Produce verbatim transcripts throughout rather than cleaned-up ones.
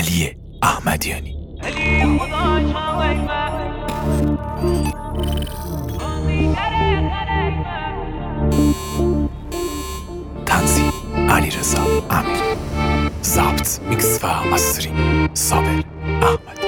علی احمدیانی. تنظیم علیرضا امیری. ضبط، میکس و مسترینگ صابر احمدی.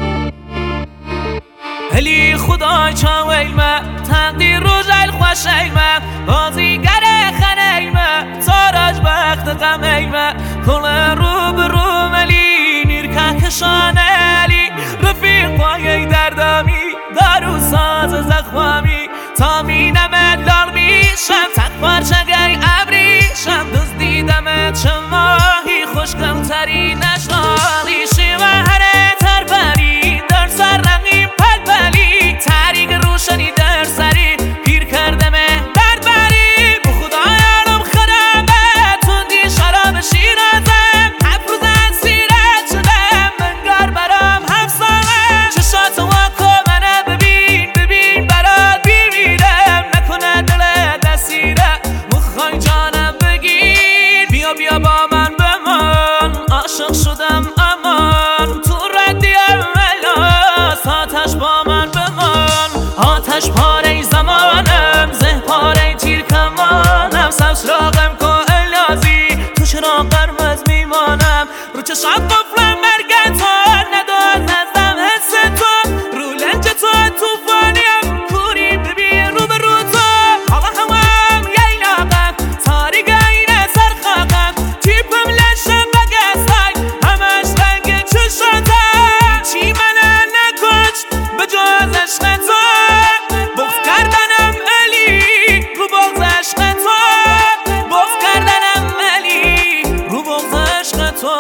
هلی خدای چاویلمه تقدیر رو جل خوشیلمه بازیگر خنیلمه تاراج بخت غمیلمه کل رو برو ملی نیرکه کشانلی رفیق پایه دردامی دارو ساز زخوامی تا مینمت لال میشم تک پارچه گی ابریشم دوست دیدمت چه ماهی خوشگم تری نشنالی شیوه هره تر بری در سر رقیم پل بلی تریق روشنی در سری پیر کردمه درد بری به خدا یارم خرمه توندی شراب شیرازم هفت روز از سیرت شدم منگار برام همسامه چشات واکو منه ببین ببین برات بیمیرم نکنه دل دستیره مخوای جانم بگیر بیا بیا با من بمان عاشق شدم امان تو ردی اولاس آتش با من بمان آتش پاره زمانم زه پاره تیر کمانم سبز راقم که الازی تو چرا قرمز میمانم رو چشم قفلم مرگ تو نداد نزدم حس تو رو لنج تو توفانیم کوری ببین رو به رو تو هوا هوام ییلاقم تاریک اینه سرخاقم تیپم لشم بگستای همش رنگ چشاتم چی منه نکشت به جز عشق تو بغض کردنم علی رو بغض عشق تو بغض کردنم علی رو بغض عشق تو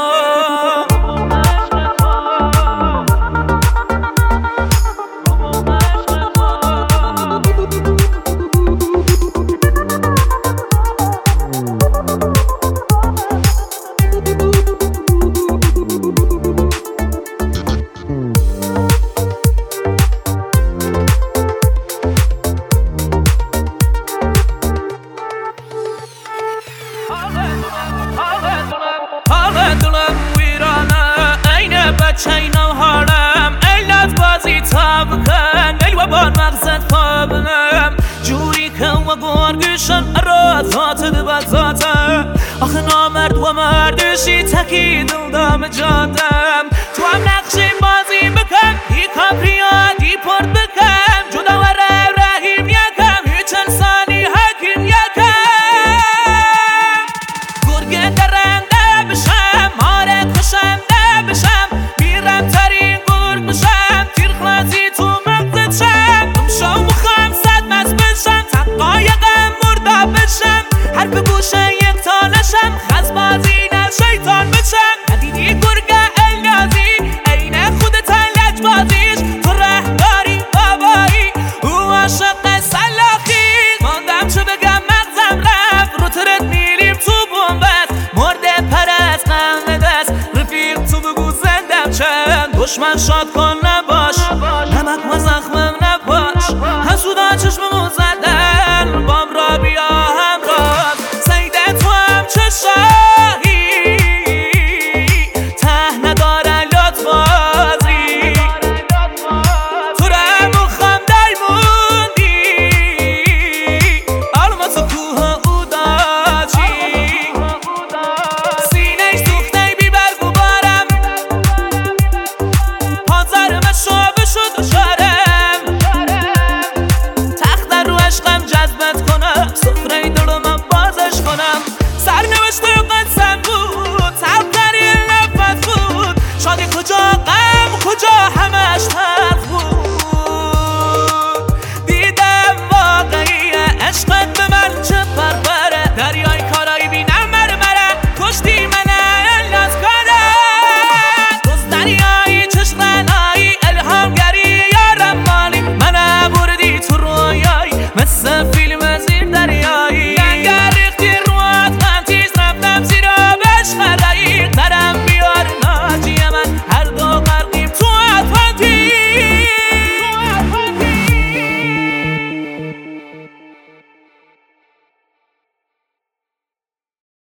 حال دلم ویرانه عین بچه اینو حالم علت بازی تا بکن ای و بار مغزت خوابنم جوری که و گرگشن را ذات دو ذاته آخه نامرد و مردشی تکی دل دام جادم تو هم نقشی بازی بکن ای کاپریا دی پرد بکن جدا و رو رحیم یکم هیچ انسانی حکیم یکم گرگه درنده بشم ماره کشم بشم میرم ترین گرگ بشم تیر خلازی تو مغزت شم امشو مخوام صد مز بشم تقایقم مردا بشم حرف گوشه یک تا نشم خزبازی نه شیطان بشم ندیدی گرگ النازی عین خودت لج بازیش تو رهداری بابایی او عاشق سلاخی ماندم چه بگم مغزم رفت رو ترت میلیم تو بومبست مرده پرست قهمه دست رفیق تو بگو زندم چند دشمن شاد کن نباش نمک و زخمم نباش حسودا چشم موزم